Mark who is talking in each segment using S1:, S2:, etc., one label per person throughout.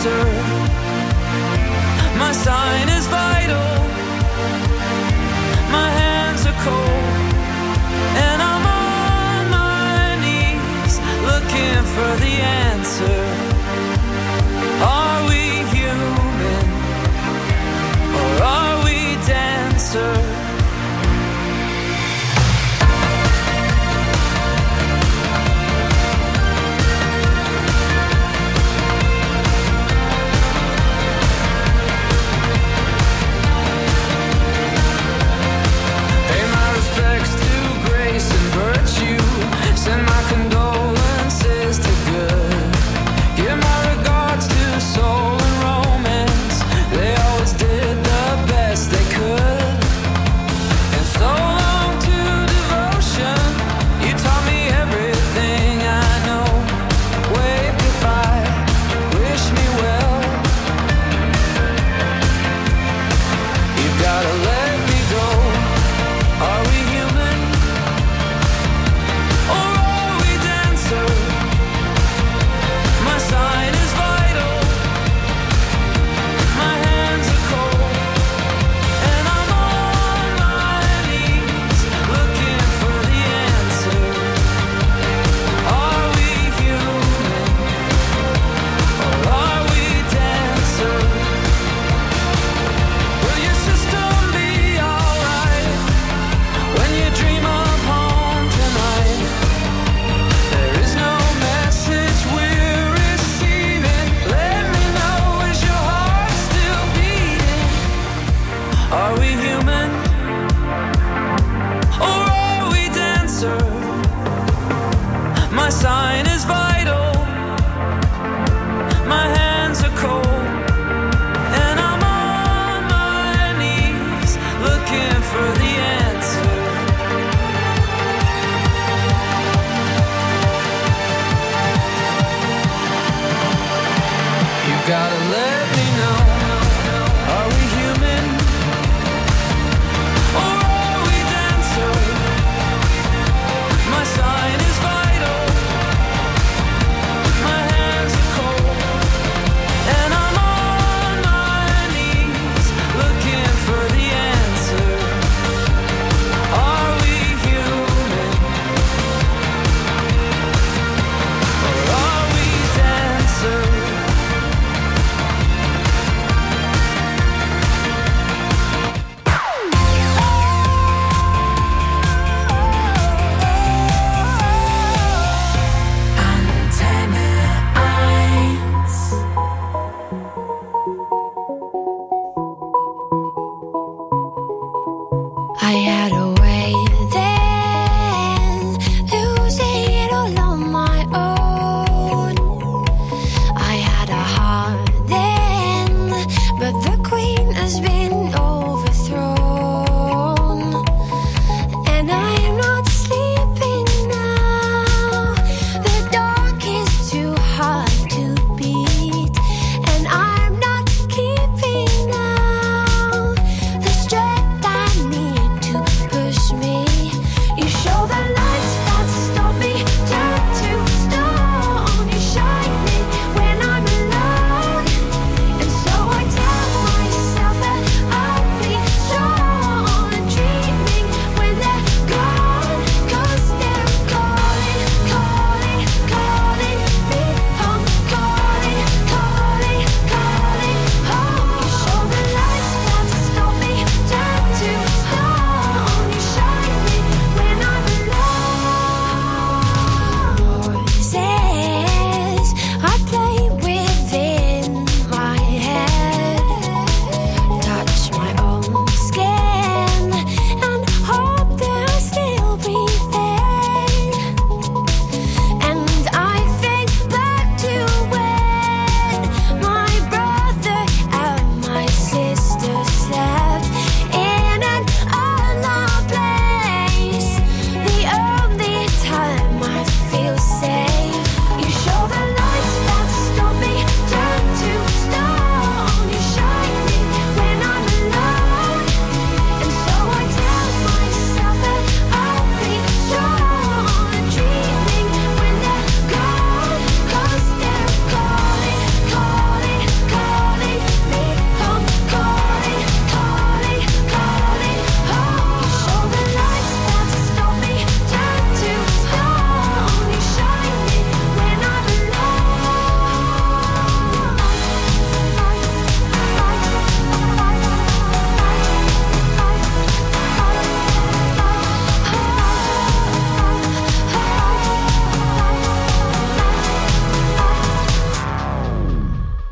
S1: answer. My sign is vital. My hands are cold, and I'm on my knees looking for the answer. Are we human, or are we dancer? Send my condolences to good.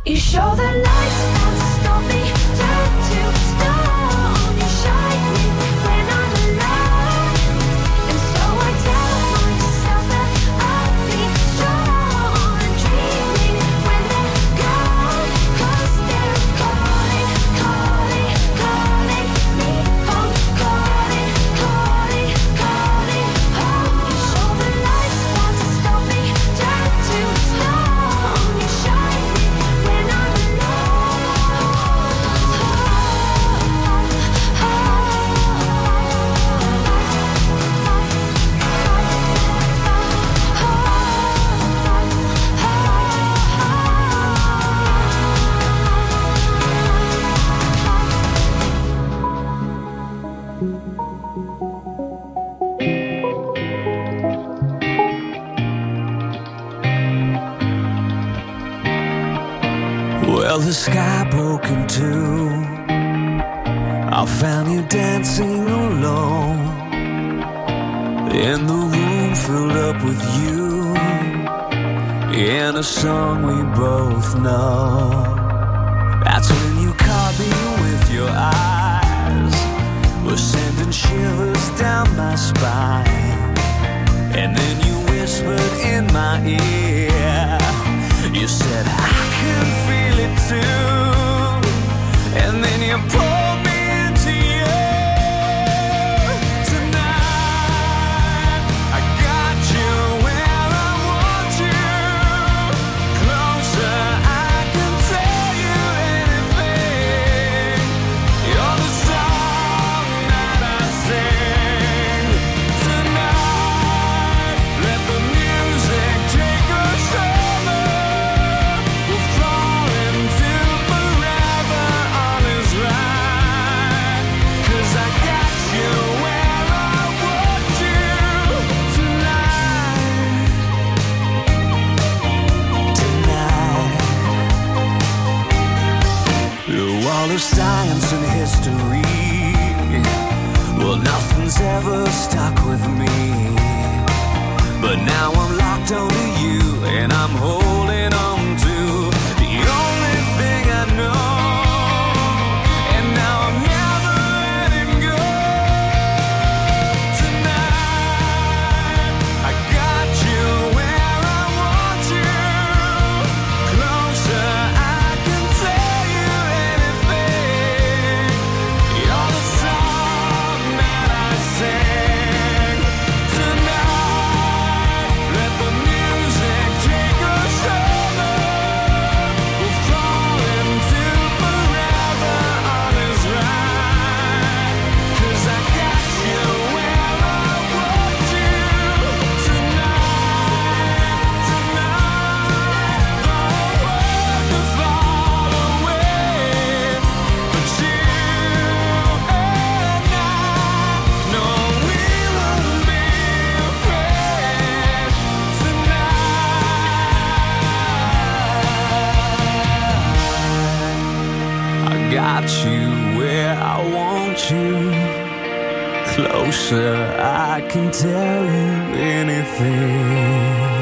S2: You show the lights won't stop me, turn to stone. You shine me when I'm alone, and so I tell myself that I'll be strong and dreaming when they're gone, 'cause they're calling, calling, calling me home, calling, calling, calling home. You show the lights won't stop me, turn to stone. You shine me when I'm
S1: Well, the sky broke in two. I found you dancing alone, and the room filled up with you, in a song we both know. That's when you caught me with your eyes, were sending shivers down my spine, and then you whispered in my ear. You said, I can feel it too. And then you pulled me into you. Tonight, I got you where I want you. Closer, I can tell you anything. You're the song that I sing. Tonight, let the music take us over. We'll fall into forever, all is right. 'Cause I got you where I want you tonight. Tonight. Through all of science and history, well, nothing's ever stuck with me. But now I'm locked onto you, and I'm holding on to the only thing I know. And now I'm never letting go. Tonight, I got you where I want you. Closer, I can tell you anything. You're the song that I sing. Tonight, let the music take us over. We'll fall into forever, all is right. 'Cause I got you where I want you tonight. Tonight, the world could fall away, but you and I know we won't be afraid tonight. I got you where I want you. Closer, I can tell you anything.